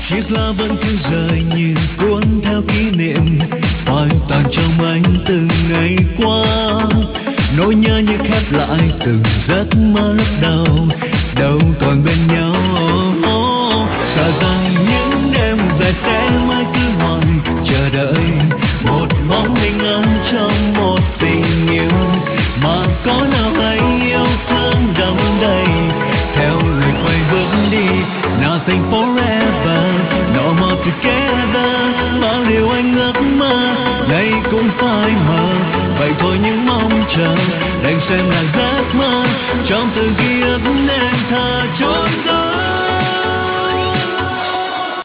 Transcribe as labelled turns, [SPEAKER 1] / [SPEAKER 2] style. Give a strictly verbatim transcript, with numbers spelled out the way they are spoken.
[SPEAKER 1] chiếc lá vẫn cứ rơi như cuốn theo kỷ niệm hoàn toàn trong anh từng ngày qua. Nỗi nhớ như khép lại từng giấc mơ lúc đầu, đâu còn bên nhau. Sợ rằng những đêm dài sẽ mãi cứ mòn chờ đợi một bóng hình ảnh trong một tình yêu, mà có nào hay yêu thương đắm đầy theo lời quay bước đi. Nothing forever, no more together. Bao điều anh ước mơ đây cũng phai mờ, vậy thôi những mong chờ đành xem là giấc mơ trong từng ký ức nên thở chốn.